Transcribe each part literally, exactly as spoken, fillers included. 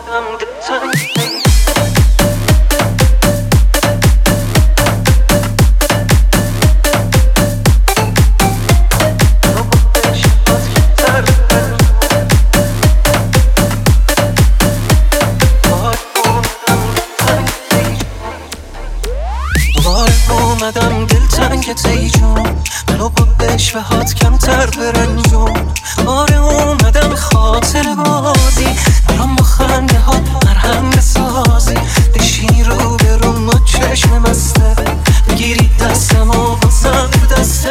اومدم دلتنگت ای جون، منو با بشوهات کمتر برنجون. آره اومدم خاطر بازی، برام با خنده ها مرهم بسازی. بشینی رو به رو ما چشم مسته، بگیری دستم و بازم تو دسته.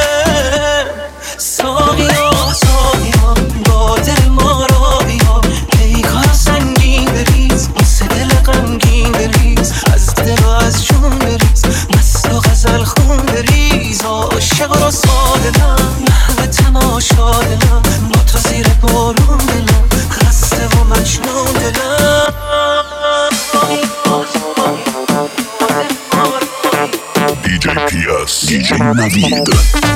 ساقیا ساقیا با دل ما را بیا، پیکار سنگین بریز، واسه دل غمگین بریز. از دل و از جون بریز، مست و غزل خون بریز. عاشق و رسوا دلم، محو تماشا دلم، با تو زیر بارون دلم، خسته و مجنون دلم. دی جی پی اس دی جی نوید.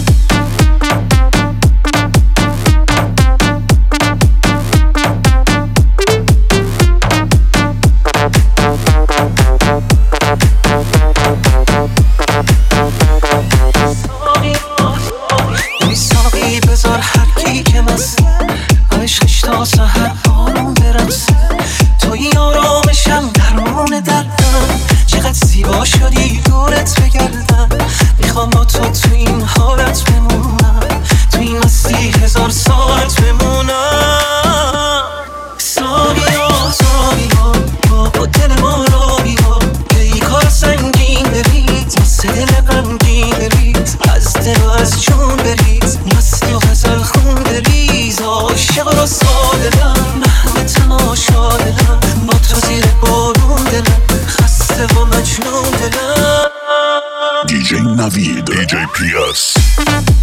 بذار هر کی که مسته، عشقش تا سحر آروم برسه. توی آرامشم درمان دردم، چقدر زیبا شدی دورت بگردم. میخوام با تو تو این حالت بمونم، تو این مستی هزار ساعت بمونم. ساقیا ساقیا با دل ما را بیا، پیکار سنگین بریز، واسه دل غمگین بریز. از دل و از جون بریز، مستی و غزل خون بریز. عاشق و رسوا دلم، محو تماشا دلم، با تو زیر بارون دلم، خسته و مجنون دلم. دی جی نوید دی جی پی اس.